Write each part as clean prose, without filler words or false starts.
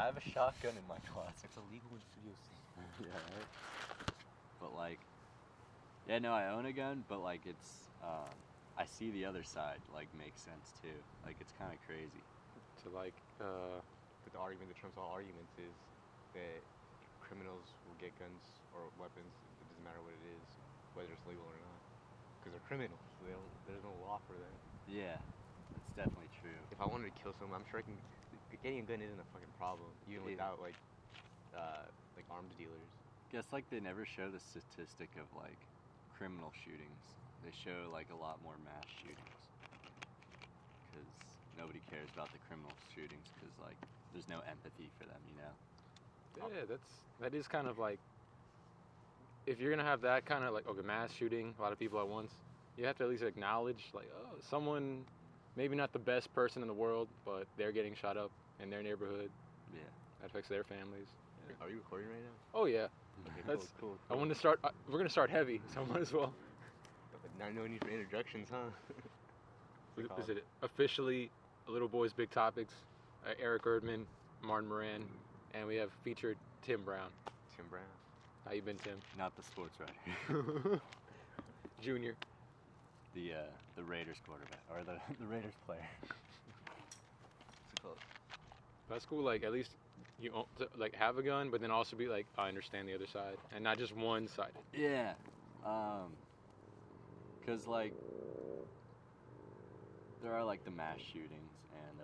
I have a shotgun in my closet. It's illegal in Studio C. Yeah, right? But like, yeah, no, I own a gun, but like it's, I see the other side, like, makes sense too. Like, it's kind of crazy. To like, But the argument that trumps all arguments is that criminals will get guns or weapons. It doesn't matter what it is, whether it's legal or not, because they're criminals. There's no law for them. Yeah, that's definitely true. If I wanted to kill someone, I'm sure I can. Getting a gun isn't a fucking problem, even Yeah. without like arms dealers. Guess like they never show the statistic of like criminal shootings. They show like a lot more mass shootings because nobody cares about the criminal shootings because like there's no empathy for them, you know. yeah, that is kind of like, if you're gonna have that kind of like, okay, mass shooting, a lot of people at once, you have to at least acknowledge like, oh, someone, maybe not the best person in the world, but they're getting shot up in their neighborhood. Yeah. That affects their families. Yeah. Are you recording right now? Oh yeah. Okay, That's cool. I want to start. We're gonna start heavy, so I might as well. Not no need for introductions, huh? Is it officially Little Boys Big Topics? Eric Erdman, Martin Moran, and we have featured Tim Brown. Tim Brown. How you been, Tim? Not the sports writer. Junior. The Raiders quarterback or the Raiders player. What's it called? That's cool. Like at least you like have a gun, but then also be like, I understand the other side, and not just one-sided. Yeah. Cause like there are like the mass shootings and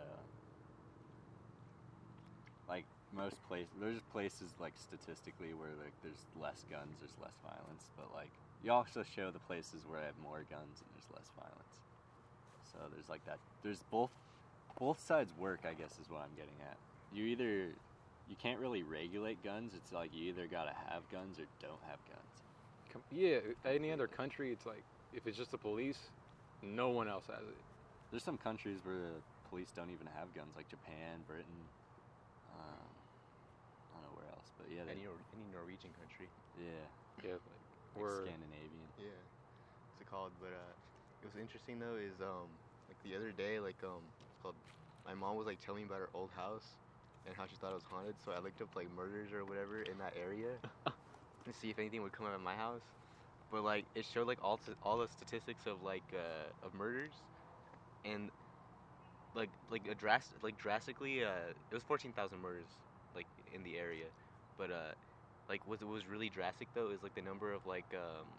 like most places, there's places like statistically where like there's less guns, there's less violence, but like you also show the places where I have more guns and there's less violence. So there's like that. There's both sides work, I guess, is what I'm getting at. You can't really regulate guns. It's like you either gotta have guns or don't have guns. Yeah, any other country, it's like if it's just the police, no one else has it. There's some countries where the police don't even have guns, like Japan, Britain. I don't know where else, but yeah, Any Norwegian country. yeah, Yeah, like we're Scandinavian. Yeah. What's it called? But it was interesting though. Is like the other day, like it's called. My mom was like telling me about her old house and how she thought it was haunted. So I looked up like murders or whatever in that area to see if anything would come out of my house. But like it showed like all the statistics of like of murders, and drastically it was 14,000 murders like in the area, but like what was really drastic though is like the number of like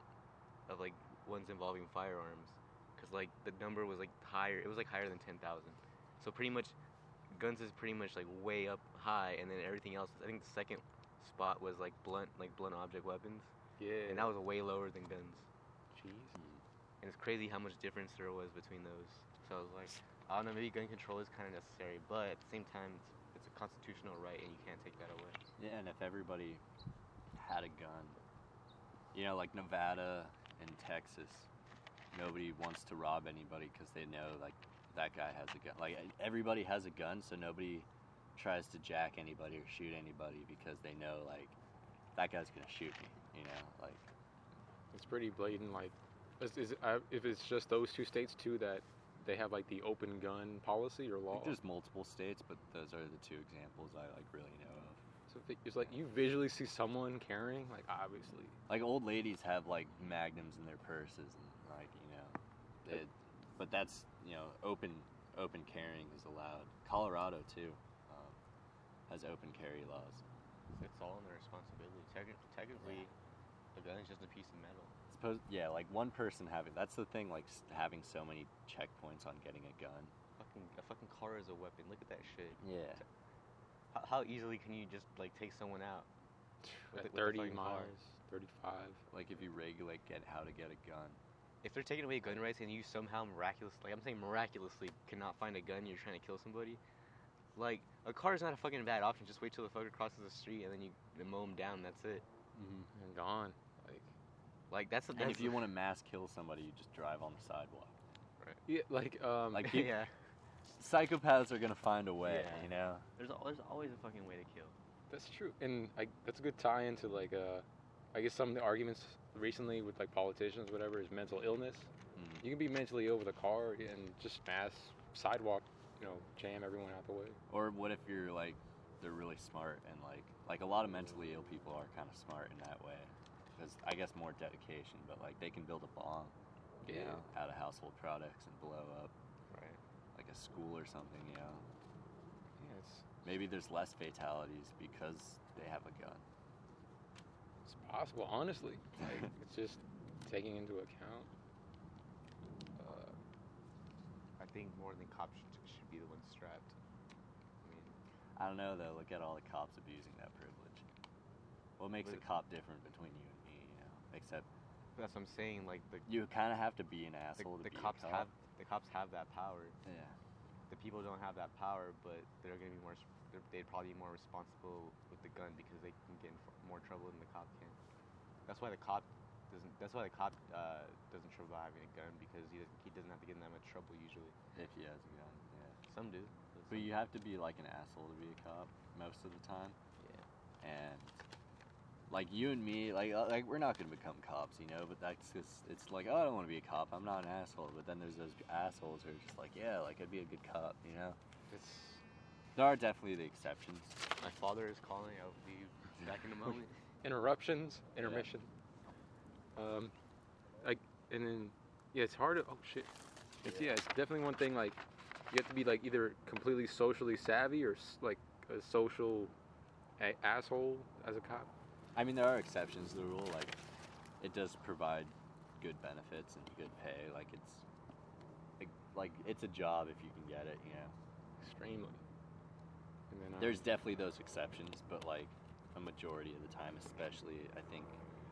ones involving firearms, because like the number was like higher. It was like higher than 10,000. So pretty much guns is pretty much like way up high, and then everything else, I think the second spot was like blunt object weapons. yeah, And that was way lower than guns. jeez. And it's crazy how much difference there was between those. So I was like, I don't know, maybe gun control is kind of necessary, but at the same time, it's a constitutional right, and you can't take that away. Yeah, and if everybody had a gun, you know, like Nevada and Texas, nobody wants to rob anybody because they know like that guy has a gun. Like everybody has a gun, so nobody tries to jack anybody or shoot anybody because they know like that guy's gonna shoot me. You know, like It's pretty blatant. Like, if it's just those two states too that they have like the open gun policy or I law. think there's multiple states, but those are the two examples I like really know of. So it's like you visually see someone carrying, like obviously. Like old ladies have like magnums in their purses and like but that's open carrying is allowed. Colorado too has open carry laws. It's all in their responsibility. Technically, a gun is just a piece of metal. Like one person that's the thing, like having so many checkpoints on getting a gun. A fucking car is a weapon. Look at that shit. Yeah. How easily can you just like take someone out? At the 30 fucking car? miles, 35. Like if you regulate how to get a gun. If they're taking away gun rights and you somehow miraculously cannot find a gun, you're trying to kill somebody. Like, a car is not a fucking bad option. Just wait till the fucker crosses the street and then you mow him down. That's it. Mm-hmm. And gone. Like that's. And if you want to mass kill somebody, you just drive on the sidewalk. Right. Yeah, like Yeah. Psychopaths are gonna find a way, Yeah. you know. There's always a fucking way to kill. That's true, and that's a good tie into like I guess some of the arguments recently with like politicians, whatever, is mental illness. Mm. You can be mentally ill with a car and just mass sidewalk, jam everyone out the way. Or what if you're like they're really smart, and like a lot of mentally ill people are kind of smart in that way. Because I guess more dedication, but like they can build a bomb, you Yeah. know, out of household products and blow up Right. like a school or something, you know. Yeah, it's Maybe there's less fatalities because they have a gun. possible, honestly. Like, it's just taking into account. I think more than cops should be the ones strapped. I mean, I don't know though. Look at all the cops abusing that privilege. What makes a But- cop different between you and me? You know, except that's what I'm saying. Like you kind of have to be an asshole the to be cops a cop. have that power. Yeah. The people don't have that power, but they're gonna be more. They'd probably be more responsible with the gun because they can get in more trouble than the cop can. That's why the cop doesn't. That's why the cop doesn't trouble having a gun because he doesn't have to get in that much trouble usually. If he has a gun. Yeah. Some do. But you have to be like an asshole to be a cop most of the time. Yeah. And like you and me, like we're not gonna become cops, you know. But that's just it's like, oh, I don't want to be a cop. I'm not an asshole. But then there's those assholes who are just like, yeah, like I'd be a good cop, you know. It's. There are definitely the exceptions. My father is calling. I'll be back in a moment. Interruptions, intermission. Like, and then, yeah, it's hard to, oh shit. It's definitely one thing, like, you have to be, like, either completely socially savvy or, like, a social asshole as a cop. I mean, there are exceptions to the rule. Like, it does provide good benefits and good pay. Like it's a job if you can get it, you know. Extremely. And then, There's definitely those exceptions, but like a majority of the time, especially I think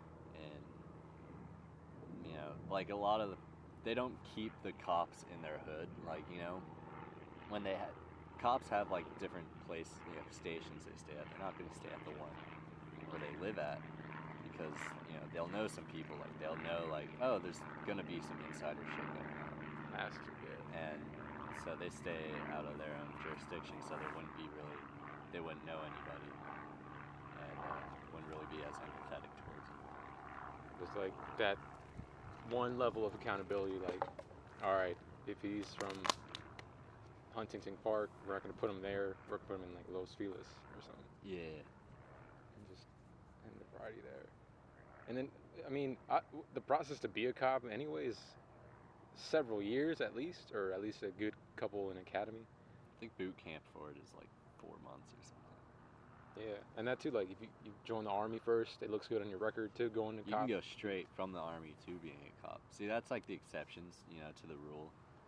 in, you know, like a lot of they don't keep the cops in their hood. Like, you know, when cops have like different stations they stay at. They're not going to stay at the one where they live at because, you know, they'll know some people. Like they'll know like, oh, there's going to be some insider shit going on. has to get. And so they stay out of their own jurisdiction, so they wouldn't know anybody, and wouldn't really be as empathetic towards them. There's like that one level of accountability, like, all right, if he's from Huntington Park, we're not going to put him there, we're going to put him in like Los Feliz or something. Yeah. And just end the variety there. And then, I mean, the process to be a cop anyway is several years at least, or at least a good couple in academy. I think boot camp for it is like 4 months or something. Yeah, and that too, like if you join the army first, it looks good on your record too, going to You cop. can go straight from the army to being a cop. See, that's like the exceptions, you know, to the rule.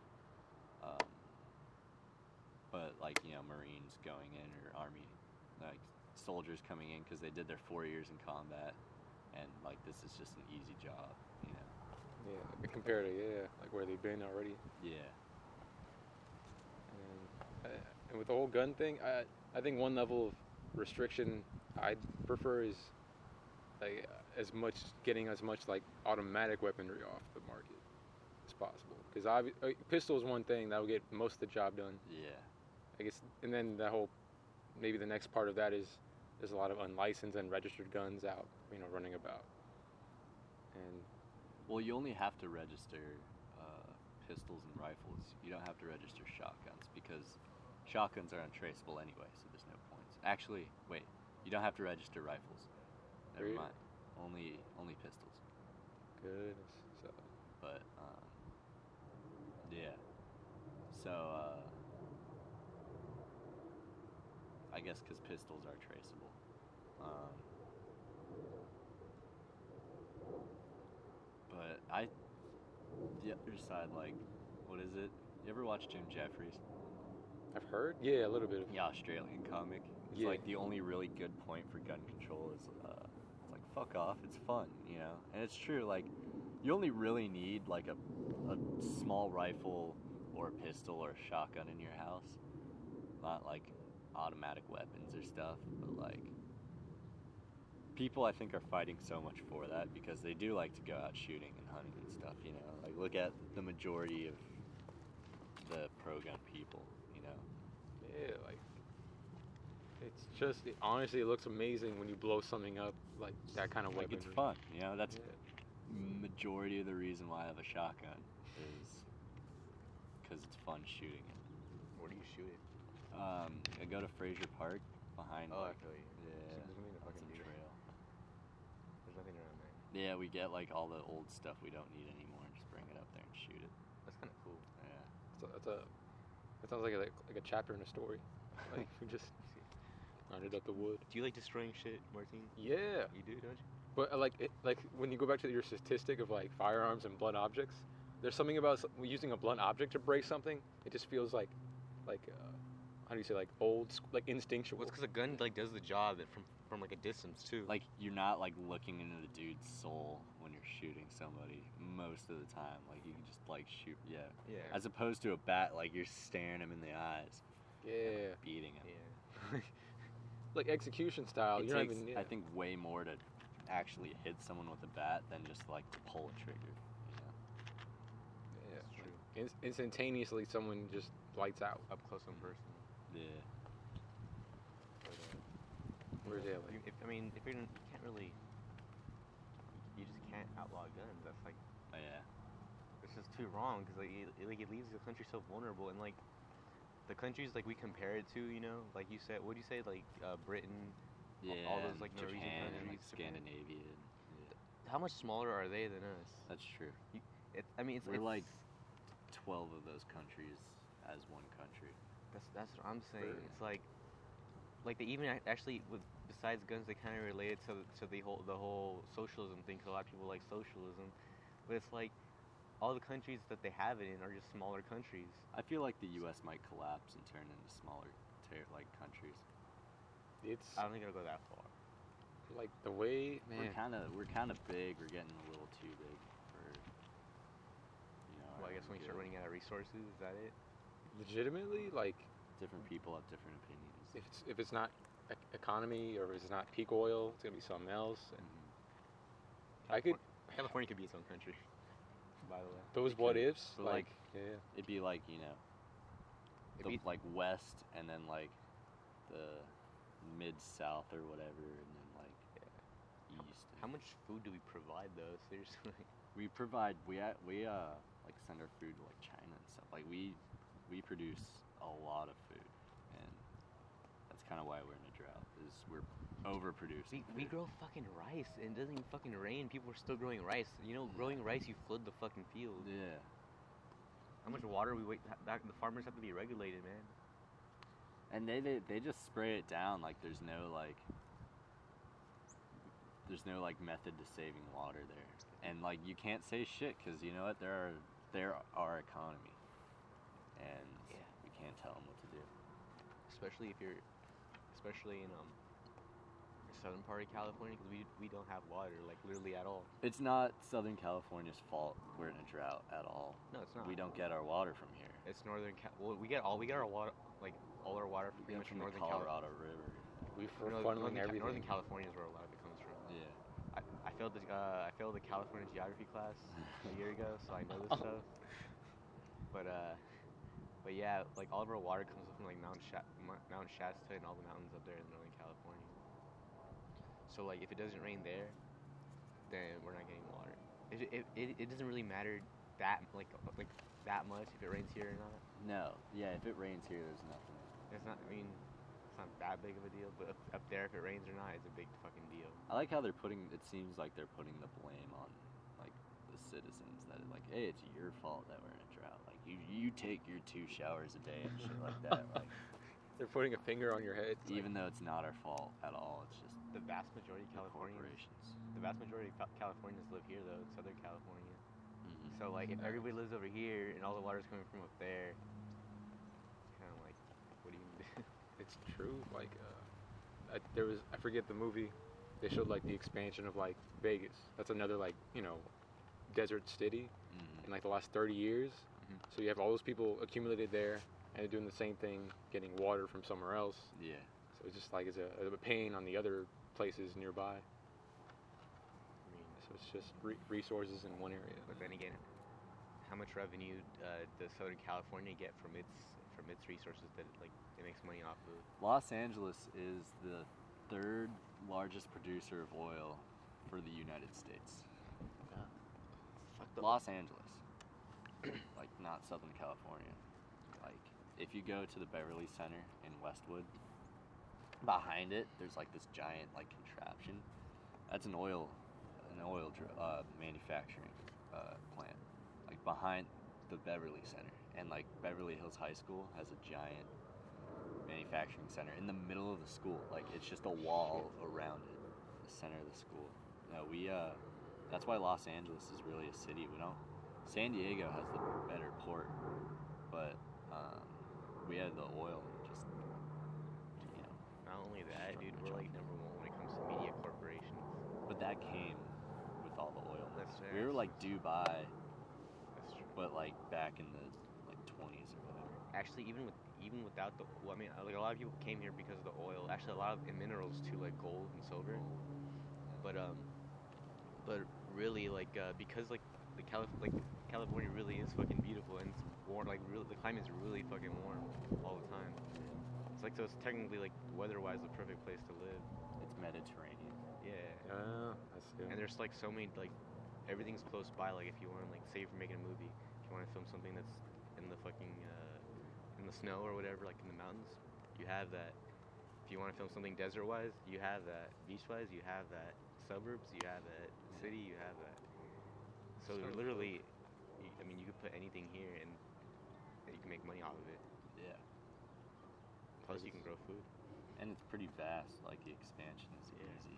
But like, you know, Marines going in or army, like soldiers coming in because they did their 4 years in combat, and like this is just an easy job, you know. Yeah, compared to like where they've been already. Yeah. And with the whole gun thing, I think one level of restriction I'd prefer is like getting as much like automatic weaponry off the market as possible. Because pistol is one thing that'll get most of the job done. Yeah. I guess, and then maybe the next part of that is there's a lot of unlicensed and registered guns out, you know, running about. And Well, you only have to register pistols and rifles. You don't have to register shotguns because shotguns are untraceable anyway, so there's no points. Actually, wait, you don't have to register rifles. Never Really? mind. Only pistols. goodness, so But yeah. So I guess because pistols are traceable. But the other side, like, what is it? You ever watch Jim Jeffries? I've heard, yeah, a little bit of. The Australian comic. It's Yeah. like the only really good point for gun control is it's like fuck off, it's fun, you know. And it's true. Like you only really need like a small rifle or a pistol or a shotgun in your house, not like automatic weapons or stuff. But like people, I think, are fighting so much for that because they do like to go out shooting and hunting and stuff. You know, like look at the majority of the pro-gun people. You know. Yeah, like it's just honestly, it looks amazing when you blow something up like that kind of Like weapon. it's fun, you know. That's Yeah. majority of the reason why I have a shotgun is because it's fun shooting it. Where do you shoot it? I go to Fraser Park behind. Oh, like, I feel you. Yeah, There's nothing to on fucking some do. trail. There's nothing around there. Yeah, we get like all the old stuff we don't need anymore and just bring it up there and shoot it. That's kind of cool. Yeah. That sounds like a chapter in a story. Like we just rounded up the wood. Do you like destroying shit, Martin? Yeah, You do, don't you? but like when you go back to your statistic of like firearms and blunt objects, there's something about using a blunt object to break something. It just feels like how do you say, like like instinctual. Well, it's because a gun like does the job from like a distance too. Like you're not like looking into the dude's soul when you're shooting somebody most of the time. Like you can just like shoot, yeah. yeah. As opposed to a bat, like you're staring him in the eyes, and, Yeah, like, beating him. Yeah. like execution style. It You're takes, not even. Yeah. I think, way more to actually hit someone with a bat than just like to pull a trigger. You know? Yeah, That's true. like, instantaneously, someone just lights out. Up close in person. Yeah. But, Whereas, yeah, like, if you're you can't really, you just can't outlaw guns. That's like, Oh, yeah. it's just too wrong because it leaves the country so vulnerable, and like the countries like we compare it to, you know, like you said, what do you say, like Britain, Yeah. all those and like Norwegian Japan and countries, like Japan. Scandinavian. Yeah. How much smaller are they than us? That's true. It's We're like 12 of those countries as one country. that's what I'm saying. For- It's like they even actually with besides guns, they kind of relate it to the whole socialism thing. 'Cause a lot of people like socialism, but it's like all the countries that they have it in are just smaller countries. I feel like the U.S. might collapse and turn into smaller, like countries. it's I don't think it'll go that far. like the way, man. We're kind of big. We're getting a little too big for, Well, I our guess when you start good. running out of resources, is that it? Legitimately, like Different people have different opinions. if it's not economy or if it's not peak oil, it's gonna be something else. And I could California could be its own country. By the way, those It what could, ifs, but, like like, yeah, It'd be like It'd the be- like west and then like the mid south or whatever, and then like east. how much food do we provide though? Seriously. We provide we like send our food to like China and stuff. Like we produce a lot of food, and that's kind of why we're in a drought. Is we're overproducing. We food. grow fucking rice and it doesn't even fucking rain. People are still growing rice. You know, growing rice, you flood the fucking field. Yeah. How much water we wait? Back the farmers have to be regulated, man. And they just spray it down like there's no like method to saving water there, and like you can't say shit because you know what, they're our economy, and Yeah. we can't tell them what to do. Especially in the southern part of California, because we don't have water, like literally at all. It's not Southern California's fault we're in a drought at all. No, it's not. We don't get our water from here. It's well, we get our water, like all our water We pretty get much from from the northern Colorado River. we Northern, funneling everything. Northern California is where a lot of it comes from. Yeah. I failed the California geography class a year ago, so I know this stuff. But yeah, like all of our water comes from like Mount Shasta and all the mountains up there in Northern California. So like if it doesn't rain there, then we're not getting water. It doesn't really matter that that much if it rains here or not. No. Yeah. If it rains here, there's nothing. It's not. I mean, it's not that big of a deal. But up there, if it rains or not, it's a big fucking deal. I like how they're putting. It seems like they're putting the blame on like the citizens. That like, hey, it's your fault that we're in a drought. Like you take your 2 showers a day and shit like that. Like They're putting a finger on your head. It's even though it's not our fault at all, it's just The vast majority of the Californians, corporations. the vast majority of Californians live here though, in Southern California. Mhm. So like, if everybody lives over here and all the water's coming from up there, it's kind of like, what do you do? It's true. Like I forget the movie. They showed like the expansion of like Vegas. That's another like desert city Mhm. in like the last 30 years. Mhm. So you have all those people accumulated there, and they're doing the same thing, getting water from somewhere else. Yeah. So it's just like it's a pain on the other places nearby. I mean, So it's just resources in one area. but then again, how much revenue does Southern California get from its resources that it makes money off of? Los Angeles is the 3rd largest producer of oil for the United States. Fuck the Los Angeles, like not Southern California. Like if you go to the Beverly Center in Westwood, behind it, there's like this giant like contraption. That's an oil manufacturing plant, like behind the Beverly Center, and like Beverly Hills High School has a giant manufacturing center in the middle of the school. Like it's just a wall around it, the center of the school. No, that's why Los Angeles is really a city. We don't. San Diego has the better port, but we have the oil. Just Not only that, dude, we're like number one when it comes to media corporations. but that came with all the oil. That's fair. We were like Dubai, That's true. but like back in the like 20s or whatever. Actually, even without the, well, I mean, like a lot of people came here because of the oil. Actually, a lot of minerals too, like gold and silver. But really, like because like California really is fucking beautiful and it's warm. Like really, the climate's really fucking warm all the time. It's like, so it's technically like weather-wise the perfect place to live. It's Mediterranean. Yeah. That's good. And there's like so many, like everything's close by. Like if you want to, like, say if you're making a movie, if you want to film something that's in the fucking in the snow or whatever, like in the mountains, you have that. If you want to film something desert-wise, you have that. Beach-wise, you have that. Suburbs, you have that. City, you have that. So Sounds literally, I mean, you could put anything here and you can make money off of it. Yeah. Plus, you can grow food. And it's pretty vast. Like the expansion is Yeah. easy.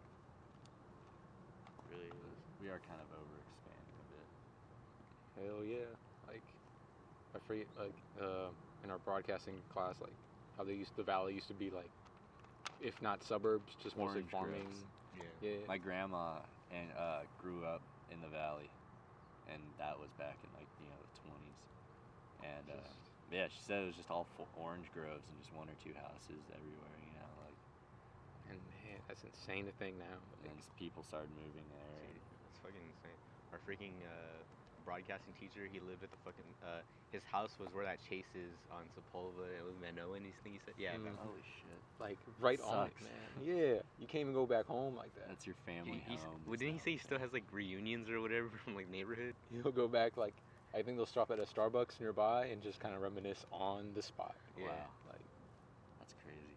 Really is. We are kind of overexpanding a bit. Hell yeah! Like I forget, like in our broadcasting class, like how the valley used to be like, if not suburbs, just mostly Orange farming. groves. Yeah. My grandma grew up in the valley, and that was back in like the 20s. And yeah, she said it was just all orange groves and just one or two houses everywhere. Like. And man, that's insane to think now. And then people started moving there. Dude, it's fucking insane. Our freaking broadcasting teacher, he lived at the fucking, his house was where that Chase is on Sepulveda and with Manoa, and he said, yeah, Mm. Holy shit. Like right on it, Sucks. man. Yeah, you can't even go back home like that. That's your family home. well, didn't he say he still has like reunions or whatever from like neighborhood? You'll go back like, I think they'll stop at a Starbucks nearby and just kind of reminisce on the spot. Yeah. Wow. Like, That's crazy.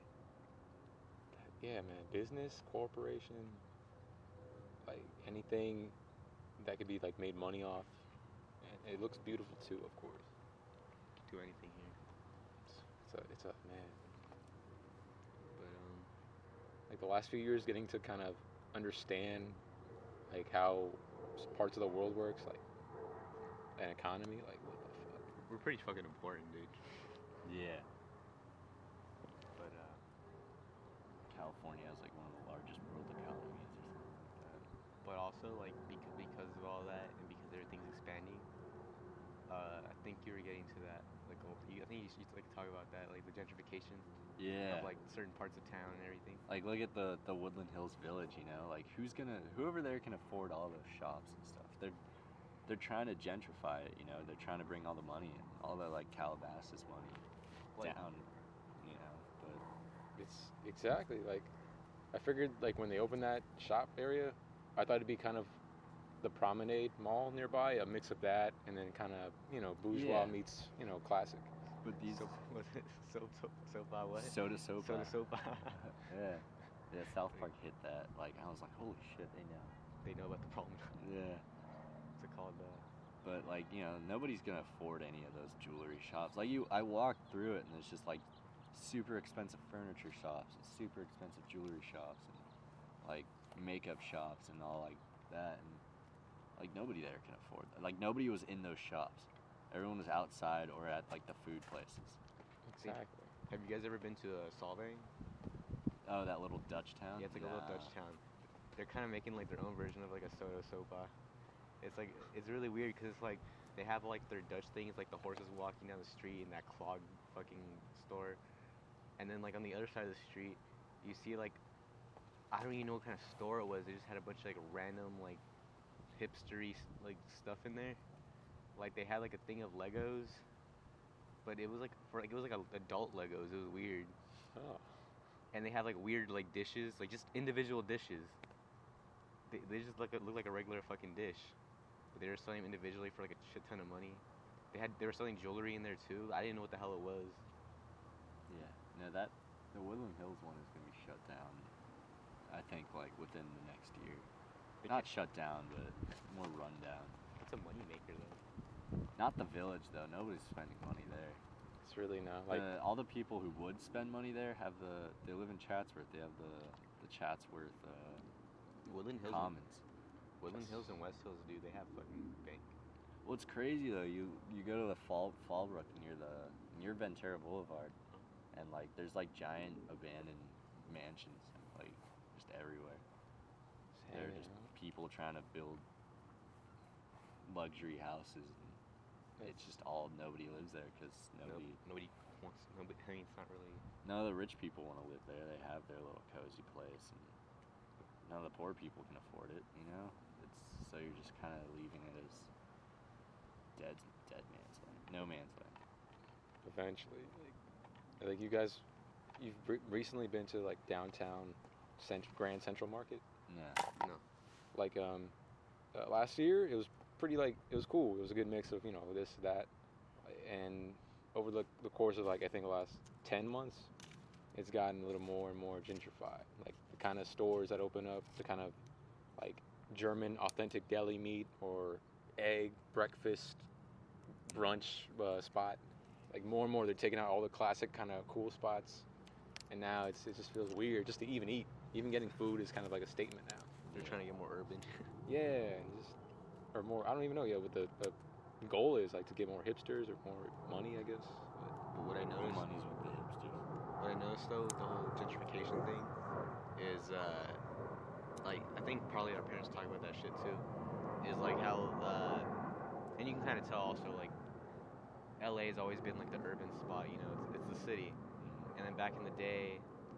yeah, man, business, corporation, like anything that could be like made money off. And it looks beautiful too, of course. Do anything here. It's a man. But Like the last few years, getting to kind of understand like how parts of the world works, like an economy, like what the fuck. we're pretty fucking important, dude. Yeah. But California has like one of the largest world economies or something like that. But also, like, because of all that and because everything's expanding, I think you were getting to that. Like, I think you should like talk about that, like the gentrification Yeah. of like certain parts of town and everything. Like look at the Woodland Hills Village, like whoever there can afford all those shops and stuff. They're trying to gentrify it, they're trying to bring all the money in, all the like Calabasas money Like- down, but It's exactly like I figured like when they opened that shop area, I thought it'd be kind of the Promenade Mall nearby, a mix of that and then kind of bourgeois Yeah. meets classic. but these So was it sopa what? soda sopa. Soda sopa. yeah, South Park hit that. Like I was like, holy shit, they know. They know about the problem. Yeah. What's it called? But like nobody's gonna afford any of those jewelry shops. Like I walked through it and it's just like super expensive furniture shops and super expensive jewelry shops and like makeup shops and all like that, and like nobody there can afford that. Like nobody was in those shops. Everyone was outside or at like the food places. Exactly. Have you guys ever been to Solvang? Oh, that little Dutch town. Yeah, it's like a little Dutch town. They're kind of making like their own version of like a soda sopa. It's really weird because it's like they have like their Dutch things, like the horses walking down the street and that clogged fucking store, and then like on the other side of the street, you see like, I don't even know what kind of store it was. They just had a bunch of like random like hipstery like stuff in there. Like they had like a thing of Legos, but it was like adult Legos. It was weird. Oh. And they have like weird like dishes, like just individual dishes. They just look like a regular fucking dish, but they were selling them individually for like a shit ton of money. They were selling jewelry in there too. I didn't know what the hell it was. Yeah. No, that The Woodland Hills one is gonna be shut down. I think like within the next year. They Not shut down, but more run down. It's a moneymaker though. Not the village though. Nobody's spending money there. It's really not like All the people who would spend money there they live in Chatsworth. They have the Chatsworth Woodland Hills. Commons. Woodland Hills and West Hills, dude. They have fucking bank. Well, it's crazy though. You go to the Fallbrook near Ventura Boulevard, and like there's like giant abandoned mansions like just everywhere. They're just people trying to build luxury houses. And it's just nobody lives there because Nobody wants. Nobody. I mean, it's not really. none of the rich people want to live there. They have their little cozy place, and none of the poor people can afford it. You know, so you're just kind of leaving it as dead man's land, no man's land. eventually. Like you guys, you've recently been to like downtown Grand Central Market. No. No. Like last year, it was pretty like it was cool. It was a good mix of this that, and over the course of like I think the last 10 months, it's gotten a little more and more gentrified. Like the kind of stores that open up, the kind of like German authentic deli meat or egg breakfast brunch spot. Like more and more, they're taking out all the classic kind of cool spots, and now it just feels weird just to even eat. Even getting food is kind of like a statement now. They're trying to get more urban. Yeah, and or more. I don't even know yet what the goal is. Like to get more hipsters or more money, I guess. But what I noticed. Money's with the hipsters. What I noticed though with the whole gentrification thing is like I think probably our parents talk about that shit too. Is like how and you can kind of tell also like LA has always been like the urban spot, it's the city. And then back in the day,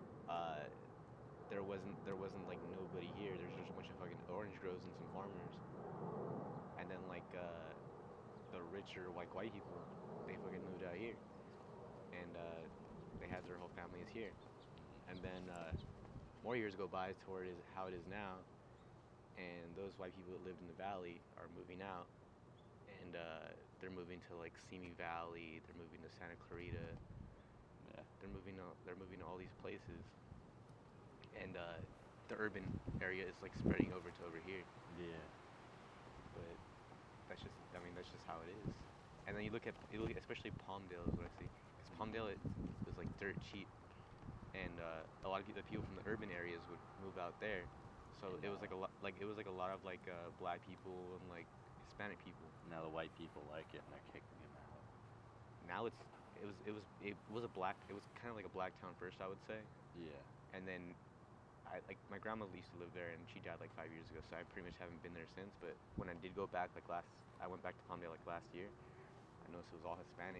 there wasn't like nobody here. There's just a bunch of fucking orange groves and some farmers. And then like the richer white people, they fucking moved out here, and they had their whole families here. And then more years go by to where it is how it is now, and those white people that lived in the valley are moving out, and they're moving to like Simi Valley. They're moving to Santa Clarita. Yeah. They're moving to all these places, and the urban area is like spreading over to over here. Yeah. But that's just how it is. And then you look at especially Palmdale is what I see, because Palmdale it was like dirt cheap, and a lot of the people from the urban areas would move out there. So it was like a lot of like black people and like Hispanic people. Now the white people like it and they're kicking him out. Now it was kind of like a black town first, I would say. Yeah. And then my grandma used to live there, and she died like 5 years ago, so I pretty much haven't been there since. But when I did go back I went back to Palmdale like last year. I noticed it was all Hispanic,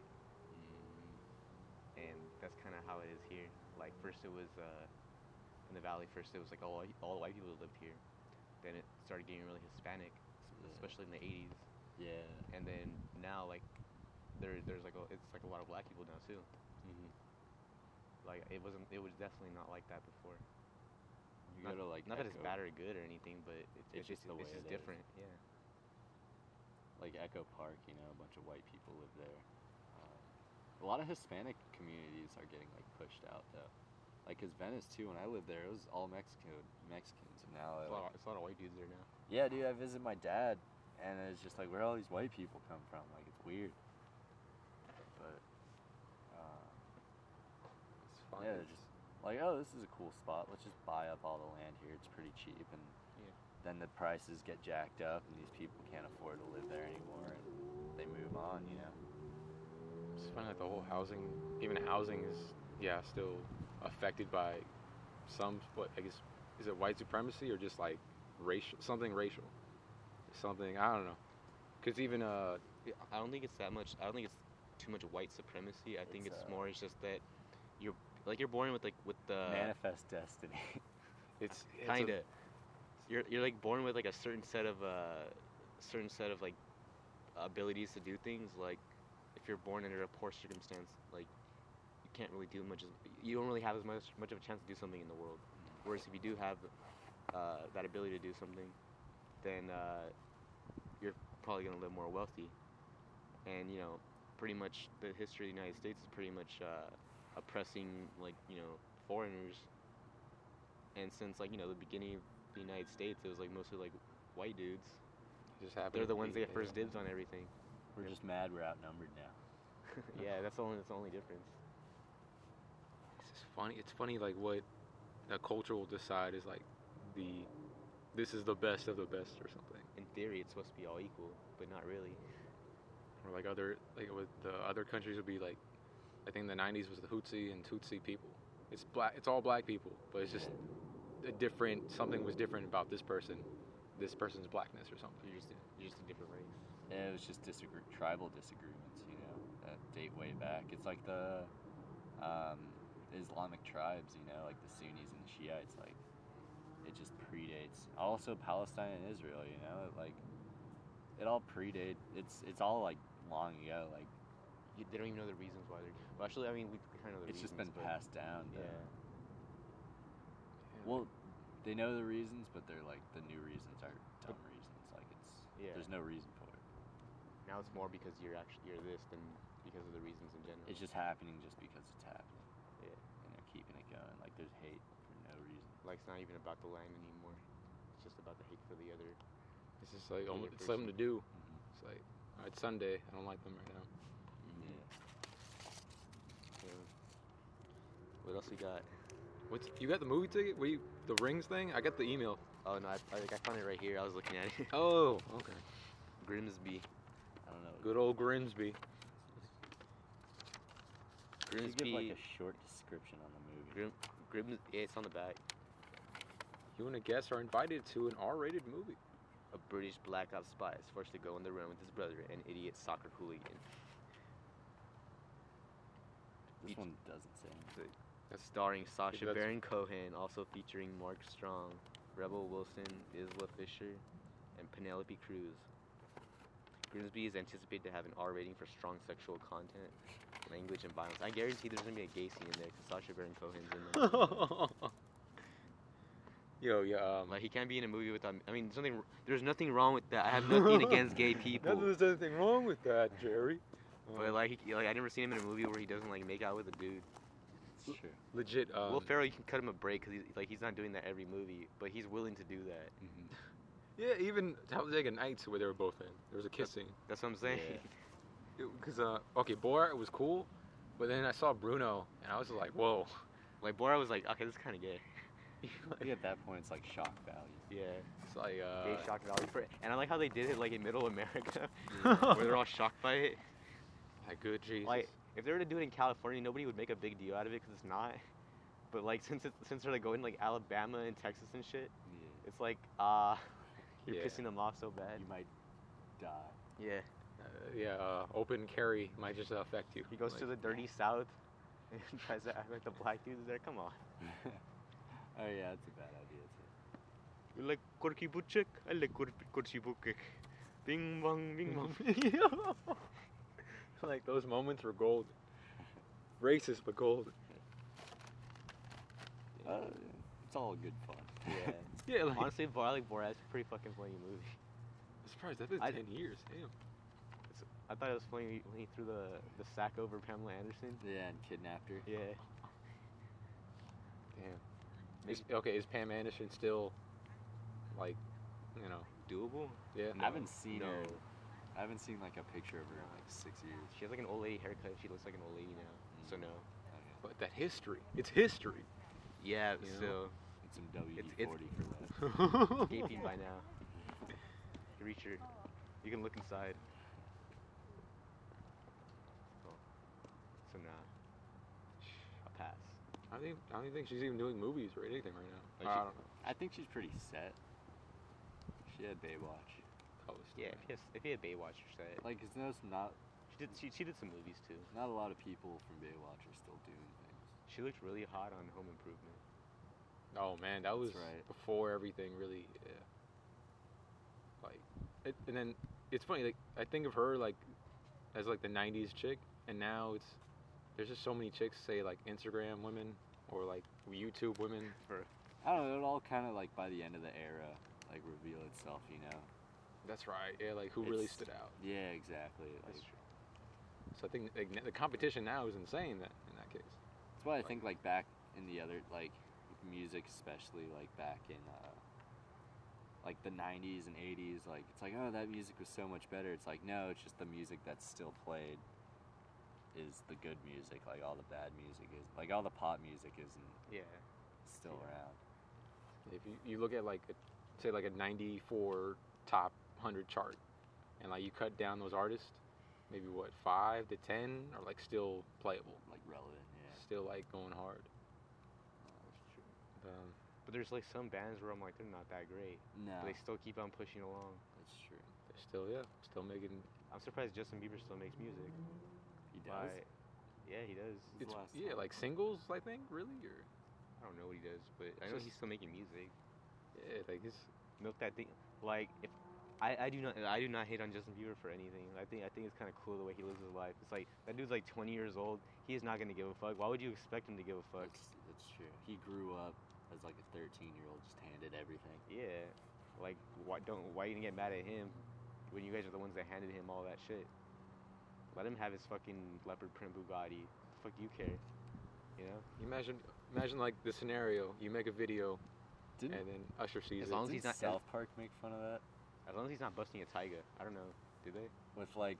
and that's kind of how it is here. Like first it was in the valley. First it was like all the white people that lived here. Then it started getting really Hispanic, especially in the 80s. Yeah. And then now like there's like it's like a lot of black people now too. Mm-hmm. Like it was definitely not like that before. You go to like Not that it's Echo- bad or good or anything, but It's just the way it's just it is. different. Yeah. like Echo Park, a bunch of white people live there. A lot of Hispanic communities are getting like pushed out though. Like, 'cause Venice too, when I lived there, it was all Mexicans, and now It's a lot of white dudes there now. yeah, dude, I visit my dad, and it's just like, where all these white people come from? Like, it's weird. But It's fun. yeah, they're just like, oh, this is a cool spot. Let's just buy up all the land here. It's pretty cheap, and Yeah. then the prices get jacked up, and these people can't afford to live there anymore, and they move on. It's funny like the whole housing, even housing is still affected by what I guess is it white supremacy or just like racial something I don't know. 'Cause even Yeah, I don't think it's that much. I don't think it's too much white supremacy. I think It's, it's just that you're born with the Manifest destiny. it's kind of you're like born with like a certain set of like abilities to do things. Like if you're born under a poor circumstance, like you can't really do much. You don't really have as much of a chance to do something in the world. Whereas if you do have that ability to do something, then you're probably gonna live more wealthy. And pretty much the history of the United States is pretty much oppressing like foreigners. And since like the beginning of the United States, it was like mostly like white dudes. Just happened They're to the ones be, that get first dibs on everything. We're just mad we're outnumbered now. Yeah, that's the only difference. It's just funny. It's funny like what a culture will decide is like this is the best of the best or something. In theory, it's supposed to be all equal, but not really. Or like with the other countries would be like, I think the 90s was the Hutsi and Tutsi people. It's black. It's all black people, but it's just something was different about this person's blackness or something. You're just a different race. Yeah, it was just tribal disagreements, that date way back. It's like the Islamic tribes, like the Sunnis and the Shiites, like it just predates. Also Palestine and Israel, it all predate. It's all like long ago, like They don't even know the reasons why they're. Well, actually, I mean, we kind of know the it's reasons. just been but- passed down. Yeah. Well, they know the reasons, but they're like the new reasons are dumb reasons. Like Yeah. there's no reason for it. Now it's more because you're this than because of the reasons in general. It's just happening just because it's happening. Yeah. And they're keeping it going. Like there's hate for no reason. Like it's not even about the land anymore. It's just about the hate for the other. It's just like Other it's something to do. Mm-hmm. It's like, all right, it's Sunday. I don't like them right now. What else we got? You got the movie ticket? The Rings thing? I got the email. Oh no, I found it right here. I was looking at it. Oh, okay. Grimsby. I don't know. Good old Grimsby. Can you give like Grimsby. a short description on the movie? Yeah, it's on the back. You and a guest are invited to an R-rated movie. A British black ops spy is forced to go on the run with his brother, an idiot soccer hooligan. This one doesn't say anything. Starring Sacha that's- Baron Cohen, also featuring Mark Strong, Rebel Wilson, Isla Fisher, and Penelope Cruz. Grimsby is anticipated to have an R rating for strong sexual content, language, and violence. I guarantee there's gonna be a gay scene in there because Sacha Baron Cohen's in there. Yo, yeah. Like he can't be in a movie without. I mean, there's nothing wrong with that. I have nothing against gay people. There's anything wrong with that, Jerry. But like I never seen him in a movie where he doesn't like make out with a dude. It's true. Legit. Will Ferrell, you can cut him a break because he's not doing that every movie, but he's willing to do that. Mm-hmm. Yeah, even Talladega Nights where they were both in. There was a kissing. That's what I'm saying. Yeah. Because okay, Borat was cool, but then I saw Bruno and I was like, whoa. Like Borat was like, okay, this is kind of gay. I think at that point it's like shock value. Yeah. It's like Gay shock value for it. And I like how they did it like in Middle America, where they're all shocked by it. like good Jesus. Like if they were to do it in California, nobody would make a big deal out of it because it's not. But like since they're like going like Alabama and Texas and shit, Yeah. it's like you're Yeah. pissing them off so bad. You might die. Yeah. Open carry might just affect you. He goes Like, to the dirty South and tries to act like the black dudes there. Come on. Oh yeah, that's a bad idea too. You like Corky Butchik? I like Corky Butchik. Bing bong, bing bong. like those moments were gold. Racist but gold. It's all good fun. Yeah. Yeah, like Honestly, I like Borat. It's a pretty fucking funny movie. I'm surprised that's been I- 10 years. Damn. I thought it was funny when he threw the sack over Pamela Anderson. Yeah, and kidnapped her. Yeah. Okay, is Pam Anderson still like, Doable? yeah? I haven't seen No. her. I haven't seen like a picture of her in like 6 years. She has like an old lady haircut. She looks like an old lady now. So no. Okay. But that history, it's history. Yeah, You know? still. And some WD-40 it's- for that. Gaping by now. You can reach her. You can look inside. Oh. So nah. I'll pass. I don't even think she's even doing movies or anything right now. Like I she- don't know. I think she's pretty set. She had Baywatch. Post. Yeah, if he had Baywatch or set. Like, it's not She did some movies too. not a lot of people from Baywatch are still doing things. She looked really hot on Home Improvement. Oh man, that was right. before everything really. Yeah. Like, and then it's funny. Like I think of her like as like the '90s chick, and now there's just so many chicks say like Instagram women or like YouTube women. I don't know. It all kind of like by the end of the era, like reveal itself. That's right. Yeah, like who really It's- stood out. Yeah, exactly. Like, So I think like, the competition now is insane. That in that case. that's why I think like back in the other like music, especially like back in like the 90s and 80s, like it's like, oh, that music was so much better. It's like, no, it's just the music that's still played is the good music. Like all the bad music is, like all the pop music isn't Yeah. still Yeah. around. If you look at like say like a 94 top 100 chart, and like you cut down those artists, maybe what 5 to 10 are like still playable, Like relevant, yeah. still like going hard. That's true. But there's like some bands where I'm like, they're not that great, No, but they still keep on pushing along. that's true. They're still making. I'm surprised Justin Bieber still makes music. He does. Why- Yeah, he does. When's the last Yeah, time? like singles, I think, really, or I don't know what he does, but I know Just- he's still making music. yeah, like it's Milk that thing. Like if I do not hate on Justin Bieber for anything. I think it's kind of cool the way he lives his life. It's like that dude's like 20 years old. He is not gonna give a fuck. Why would you expect him to give a fuck? That's true. He grew up as like a 13-year-old, just handed everything. Yeah. Like why you gonna get mad at him when you guys are the ones that handed him all that shit? Let him have his fucking leopard print Bugatti. The fuck do you care? You know? imagine like the scenario. You make a video, Didn't and then Usher sees As it. long as he's didn't not- South Park make fun of that As long as he's not busting a tiger. I don't know. Do they? with like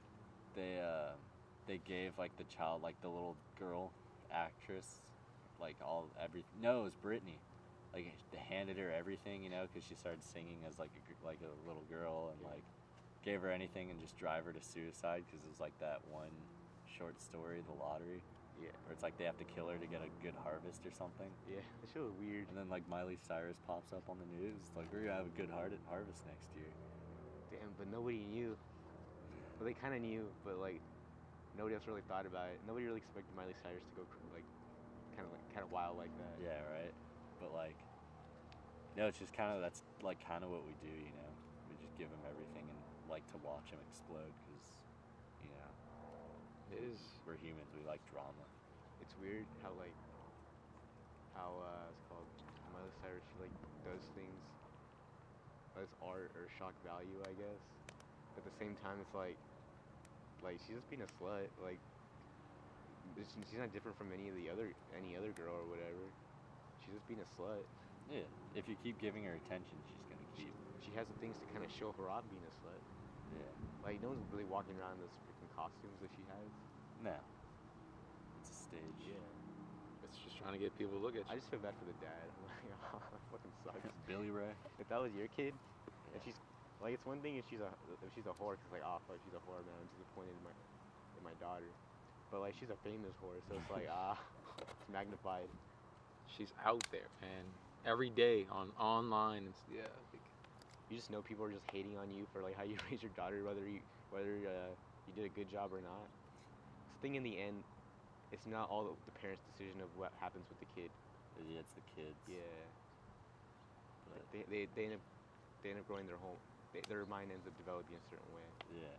they gave like the child, like the little girl actress, like no, it was Britney. Like they handed her everything, you know, because she started singing as like a little girl, and like gave her anything and just drive her to suicide because it was like that one short story, The Lottery, Yeah. where it's like they have to kill her to get a good harvest or something. Yeah. That shit was weird. And then like Miley Cyrus pops up on the news, it's like we're gonna have a good harvest next year. Damn, but nobody knew. Well, they kind of knew, but like nobody else really thought about it. Nobody really expected Miley Cyrus to go like kind of wild like that. Yeah, right. But like, no, it's just that's like kind of what we do, you know. We just give them everything and like to watch them explode because, you know, It is. we're humans. We like drama. It's weird how it's called Miley Cyrus. She like does things as art or shock value, I guess. At the same time, it's like she's just being a slut. Like she's not different from any other girl or whatever. She's just being a slut. Yeah. If you keep giving her attention, she's gonna keep. She has the things to kind of show her off being a slut. Yeah. Like no one's really walking around in those freaking costumes that she has. No. It's a stage. It's just trying to get people to look at I you. just feel bad for the dad. I'm like, oh, that fucking sucks. Billy Ray. If that was your kid, and Yeah. she's like, it's one thing if she's a whore, 'cause like, oh fuck, she's a whore, man. I'm disappointed in my daughter. But like, she's a famous whore, so it's like, it's magnified. She's out there, man. Every day online. It's, yeah. Like, You just know people are just hating on you for like how you raise your daughter, whether you did a good job or not. It's the thing in the end, it's not all the parents' decision of what happens with the kid. Yeah, it's the kids. Yeah. But, They end up growing their whole. Their mind ends up developing a certain way. yeah.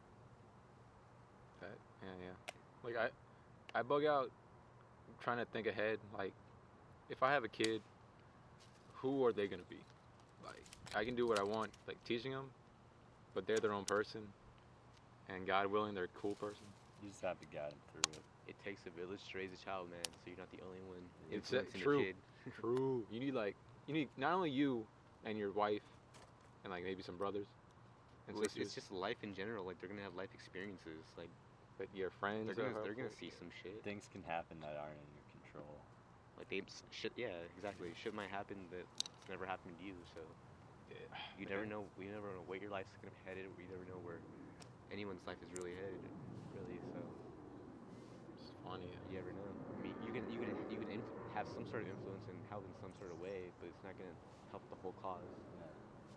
yeah. Like I bug out trying to think ahead. Like, if I have a kid, who are they gonna be? Like, I can do what I want, like teaching them, but they're their own person, and God willing, they're a cool person. You just have to guide them through it. It takes a village to raise a child, man. So you're not the only one It's influencing true. the kid. True. You need not only you and your wife, and like maybe some brothers and Well, sisters, it's just life in general. Like they're gonna have life experiences. Like but your friends. they're are gonna helpful. see some shit. Things can happen that aren't in your control. Like shit. Yeah, exactly. Shit might happen that it's never happened to you. So Yeah. you never know. We never know where your life's gonna be headed. We never know where anyone's life is really headed. Really. So It's funny. you never know. I mean, you can have some sort of influence and help in some sort of way, but it's not gonna help the whole cause. Yeah.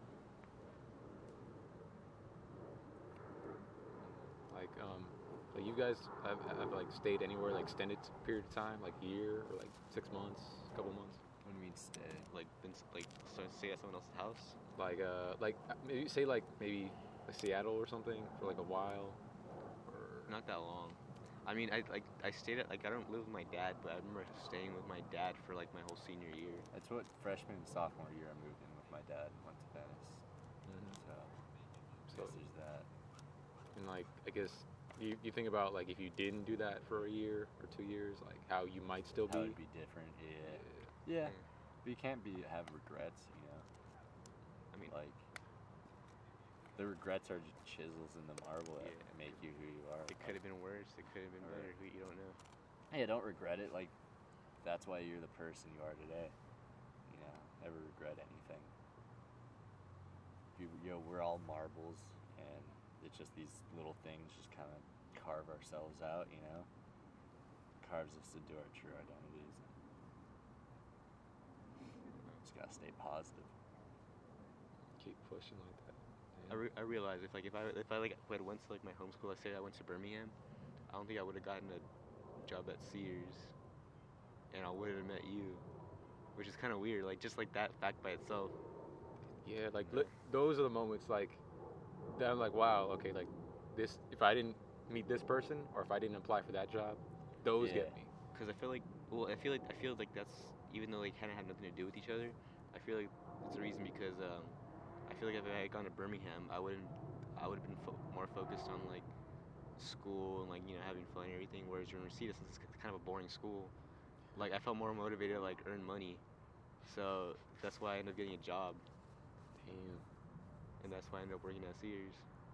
Like you guys have like stayed anywhere like extended period of time, like year or like 6 months, couple months. What do you mean stay? Like stay at someone else's house. Like maybe say like maybe Seattle or something for like a while. Or Not that long. I mean, I stayed at, like, I don't live with my dad, but I remember staying with my dad for like my whole senior year. That's what freshman and sophomore year I moved in with my dad and went to Venice. Mhm. So, So guess there's that. and like I guess you think about like if you didn't do that for a year or 2 years, like how you might still How be. it'd be different. Yeah. But you can't have regrets, you know. I mean, Like the regrets are just chisels in the marble that make you who you are. it could have been worse. It could have been better. You don't know. Hey, don't regret it. Like that's why you're the person you are today. You know, never regret anything. We're all marbles, and it's just these little things just kind of carve ourselves out. You know, carves us into our true identities. Just gotta stay positive. Keep pushing like that. I realize if I went to like my home school, let's say I went to Birmingham, I don't think I would have gotten a job at Sears, and I would have met you, which is kind of weird. Like just like that fact by itself. Yeah, like those are the moments like that I'm like, wow, okay, like this. If I didn't meet this person, or if I didn't apply for that job, those get me. Because I feel like that's, even though they kind of have nothing to do with each other, I feel like it's a reason because I feel like if I had gone to Birmingham, I would have been more focused on like school and like having fun and everything. Whereas Reseda, since it's kind of a boring school, like I felt more motivated to like earn money, so that's why I ended up getting a job. Damn. And that's why I ended up working at Sears.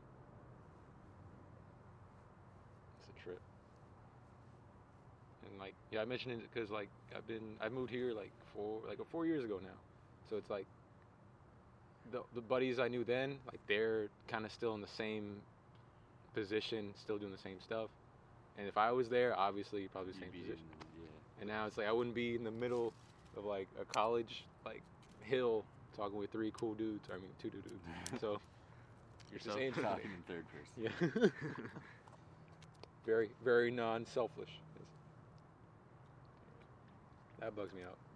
It's a trip. And like, yeah, I mentioned it because like I moved here like 4 years ago now, so it's like the buddies I knew then, like they're kind of still in the same position, still doing the same stuff. And if I was there, obviously probably the same position. And now it's like I wouldn't be in the middle of like a college like hill talking with 3 cool dudes. I mean 2 dudes. So You're just ain't Talking in third person. yeah. Very, very non-selfish. That bugs me out.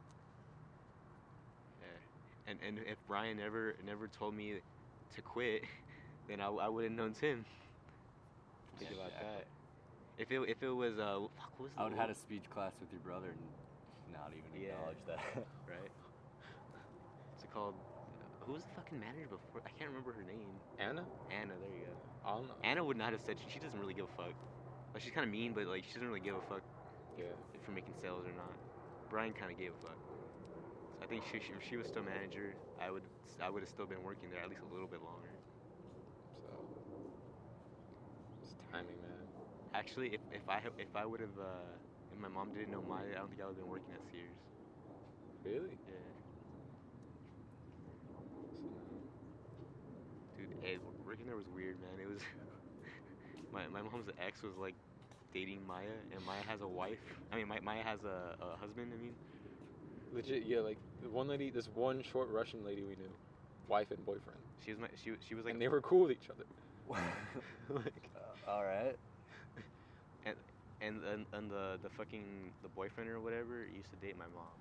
Yeah. And if Brian never told me to quit, then I wouldn't known Tim. Think about that. If it was what was I would have had a speech class with your brother and not even acknowledge that. Right. What's it called? Who was the fucking manager before? I can't remember her name. Anna? Anna, there you go. I don't know. Anna would not have said she doesn't really give a fuck. Like she's kind of mean, but like she doesn't really give a fuck if we're making sales or not. Brian kind of gave a fuck. So I think if she was still manager, I would have still been working there at least a little bit longer. So it's timing, man. Actually, if I would have if my mom didn't know Maya, I don't think I would have been working at Sears. Really? Yeah. Dude, working there was weird, man. It was my mom's ex was like dating Maya, and Maya has a wife. I mean, Maya has a husband. I mean, Legit, yeah. Like the one lady, this one short Russian lady we knew, wife and boyfriend, she was like, and they were cool with each other. Like, all right. and the fucking the boyfriend or whatever used to date my mom.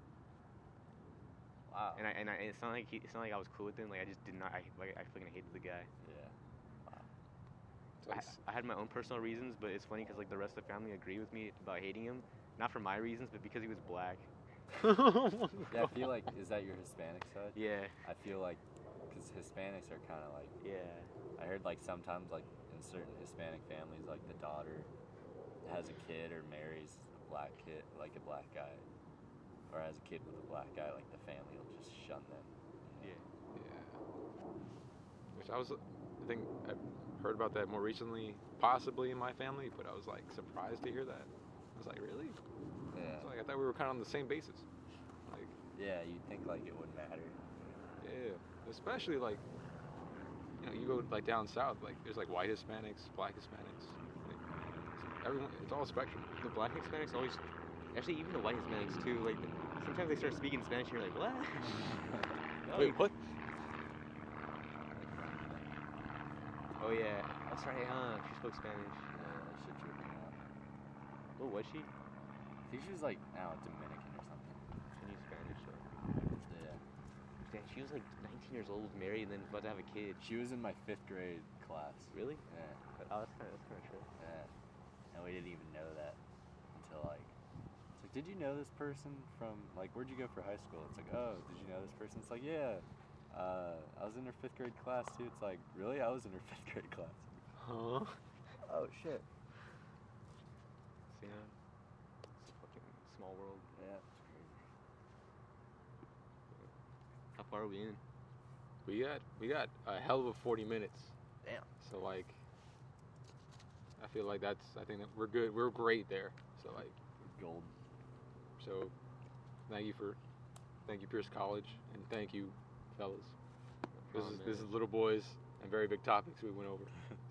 Wow. And it's not like I was cool with him. Like I just did not. I fucking hated the guy. Yeah. Wow. so it's- I had my own personal reasons, but it's funny because like the rest of the family agreed with me about hating him, not for my reasons, but because he was black. Yeah, I feel like, is that your Hispanic side? Yeah. I feel like, because Hispanics are kind of like, Yeah. I heard like sometimes like in certain Hispanic families, like the daughter has a kid or marries a black kid, like a black guy, or has a kid with a black guy, like the family will just shun them. Yeah. Which I think I heard about that more recently, possibly in my family, but I was like surprised to hear that. I was like, really? Yeah. It's like I thought we were kind of on the same basis. Like, Yeah, you'd think like it wouldn't matter. yeah, especially like, you go like down south, like there's like white Hispanics, black Hispanics, like everyone. It's all a spectrum. The black Hispanics always, actually even the white Hispanics too. Like sometimes they start speaking Spanish, and you're like, what? Wait, what? Oh yeah. Oh sorry. She spoke Spanish. Yeah, that shit tripped me out. What was she? I think she was like, I don't know, Dominican or something. She knew Spanish. So. Yeah. Damn, she was like 19 years old, married, and then about to have a kid. She was in my 5th grade class. Really? Yeah. Oh, that's kind of true. Yeah. And we didn't even know that until like, it's like, did you know this person from, like, where'd you go for high school? It's like, oh, did you know this person? It's like, yeah. I was in her 5th grade class too. It's like, really? I was in her 5th grade class. Huh? Oh shit. So, you know, it's a fucking small world. Yeah, it's crazy. How far are we in? We got a hell of a 40 minutes. Damn. So like, I feel like I think that we're good. We're great there. So like, Gold. so thank you Pierce College, and thank you, fellas. This is little boys and very big topics we went over.